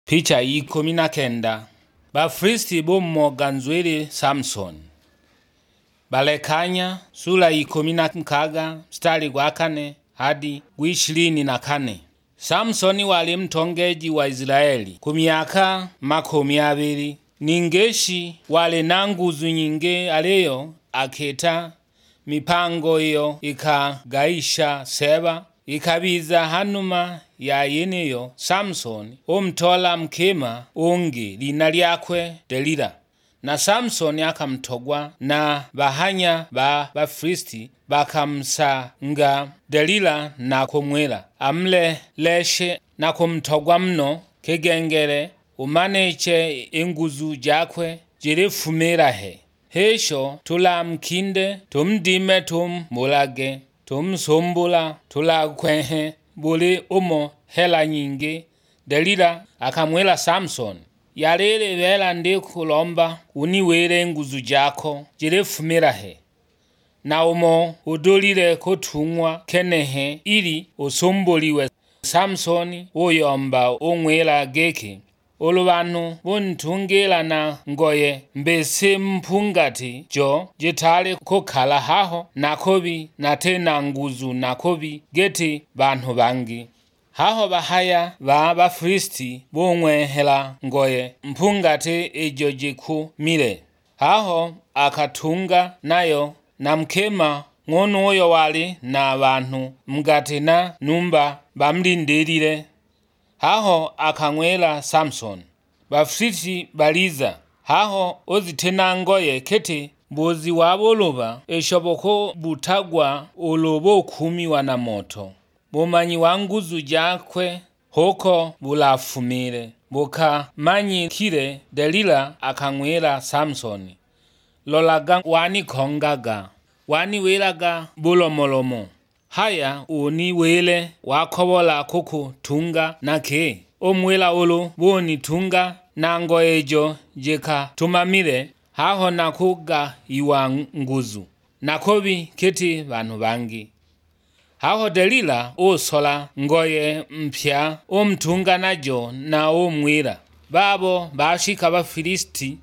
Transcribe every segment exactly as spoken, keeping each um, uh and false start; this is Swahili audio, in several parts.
Picha ikumi na kenda. Bafilisti bomoga nzwiri Samsoni. Balekanya sura ikumi na mkaga mstari gwa kane hadi gw'ishirini na kane. Samsoni wali mtongeji wa Israeli ku myaka makumi abiri. Ningeshi wali na nguzu nyingi aliyo aketa mipango iyo ikagaisha seba ikabiza hanuma ya yeneyo Samsoni umtola mkema ungi lina lyakwe Delila. Na Samsoni akamtogwa na bahanya ba Bafilisti bakamsanga Delila na kumwela amle leshe na kumtogwa mno kigengere umaneche inguzu jakwe jirifumirahe. Hesho tulamkinde tumdime tummulage tumsumbula tulakwehe buli umo hela nyingi. Delila akamwela Samsoni, yalele wela ndi kulomba uniwele nguzu jako jirifumirahe na umo udulile kutungwa kenehe ili usumbuliwe. Samsoni uyomba umwela geki ulubanu buntungila na ngoye mbese mpungati jo jitale kukhala haho nakobi natena nguzu nakobi geti bantu bangi. Haho bahaya ba Bafilisti bumwehela ngoye mpungati ejo jiku mile. Haho akatunga nayo na mkema ng'onu uyo wali na abantu mgati na numba bamlindelile. Haho akamwela Samsoni, Bafilisti baliza haho ozitena ngoye kete bozi waboloba eshoboko butagwa olobo kumiwa na moto. Bumanyi wanguzu jakwe hoko bulafumile buka manyi kile. Delila akamwela Samsoni, lolaga wani kongaga wani welaga bulomolomo. Haya uni wele wakobola kuku tunga nake omwela ulu boni tunga nango ejo jeka tumamile haho nakuga iwa nguzu nakobi keti bantu bangi. Haho Delila usola ngoye mpya umtunga najo na umwila babo bashika Bafilisti.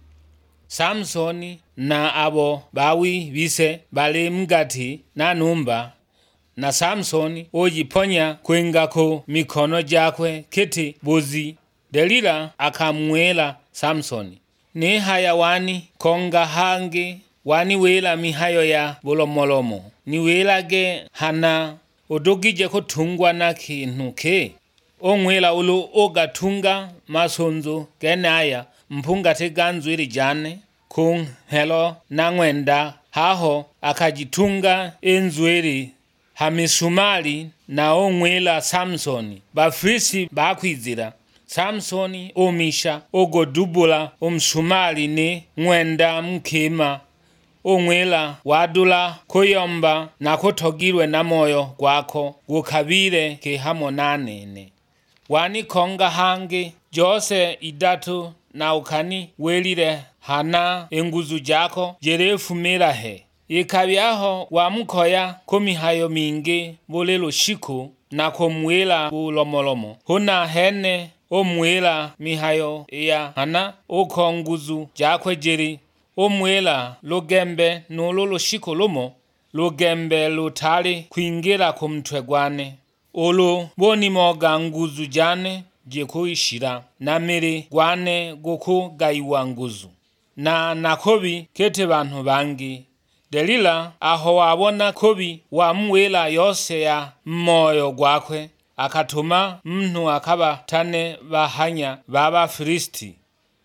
Samsoni na abo bawi bise bali mgati na numba na Samsoni ujiponya kwengako mikono jakwe keti bozi. Delila akamwela Samsoni, ni haya wani konga hangi wani wela mihayo ya bulomolomo ni welage hana udugije kutungwa na kintu ke. Omwela ulu ugatunga masonzo genaya mpungate ganzwiri jane kung helo na ngwenda. Haho akajitunga enzwiri hamisumali na omwela Samsoni. Bafilisti bakwizira Samsoni umisha ugodubula umsumali ni ngwenda mkema omwela wadula kuyomba na kutogirwe na moyo gwako gukabile kihamo nanene. Wani konga hangi jose idatu na ukani welile hana enguzu jako jerefumirahe. Ikabyaho wamukoya kumihayo mingi buli lushiku na kumwela bulomolomo. Huna hene omwela mihayo ya hana uko nguzu jakwe jeri. Omwela lugembe nulu lushiku lumo lugembe lutali kwingira kumtwe gwane. Ulu boni moga nguzu jane jekuishira na miri gwane guku gaiwa nguzu na nakobi kete bantu bangi. Delila aho wabona kobi wamwela yose ya moyo gwakwe akatuma mnu akaba tane bahanya baba Filisti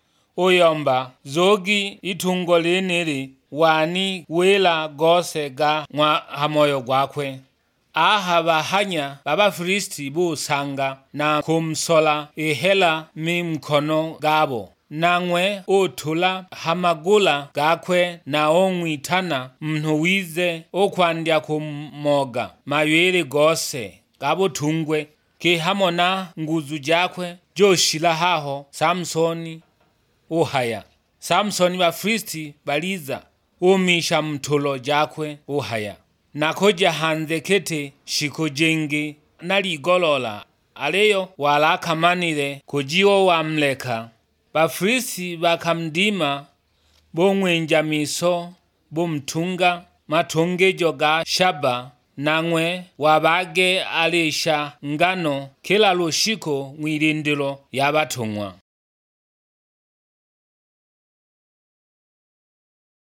uyomba zogi itungo leneri wani wela gose ga mwa hamoyo gwakwe. Aha bahanya baba Filisti busanga na kumsola ihela mimkono gabo. Nangwe utula hamagula gakwe na omwitana mnu wize okwandya kumoga mayele gose gabo tungwe ke hamona nguzu jakwe joshila. Haho Samsoni uhaya. Samsoni Bafilisti baliza umisha mtulo jakwe uhaya nakoja hanze kete shiko jengi naligolola aliyo walakamanile kujiwo wamleka. Bafilisti bakamdima bomwenja miso bomtunga matongejo ga shaba, nang'we wabage alisha ngano kila lushiko mwilindilo yabatumwa.